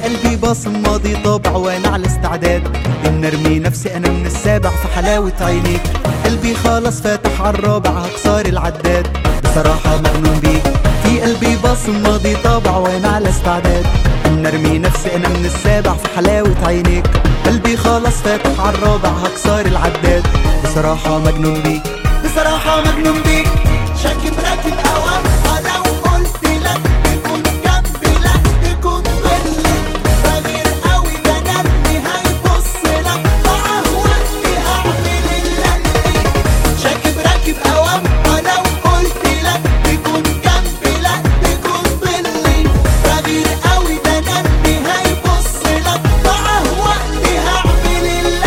قلبي باصم ماضي طابع وانا على استعداد ان ارمي نفسي انا من السابع في حلاوة عينيك. قلبي خلاص فاتح عالرابع هكسر العداد، بصراحة مجنون بيك. في قلبي باصم ماضي طابع وانا على استعداد ان ارمي نفسي انا من السابع في حلاوة عينيك. قلبي خلاص فاتح عالرابع هكسر العداد، بصراحة مجنون بيك، بصراحة مجنون بيك. شاكب راكب اوام لو قلت لك تكون جنبي لا تكون ضلي، بغير قوي ده جنبي هيبص لك معاه وقتي هعمل اللي. شاكب راكب اوام لو قلت لك تكون جنبي لا تكون ضلي، بغير قوي ده جنبي هيبص لك معاه وقتي هعمل اللي.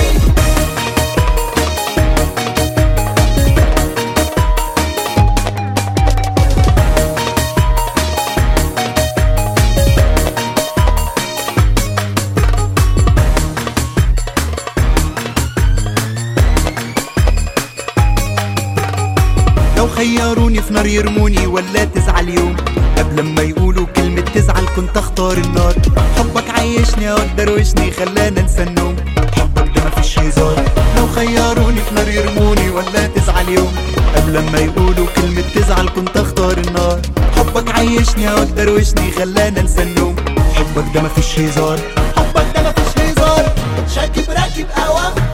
لو خيروني في نار يرموني ولا تزعل يوم، قبل ما يقولوا كلمة تزعل كنت اختار النار. حبك عيشني اقدر وشني خلانا انسى النوم، حبك ده مفيش هزار. لو خيروني في نار يرموني ولا تزعل يوم، قبل ما يقولوا كلمة تزعل كنت اختار النار. حبك عيشني اقدر وشني خلانا انسى النوم، حبك ده مفيش هزار، حبك ده مفيش هزار. شاكب راكب اوام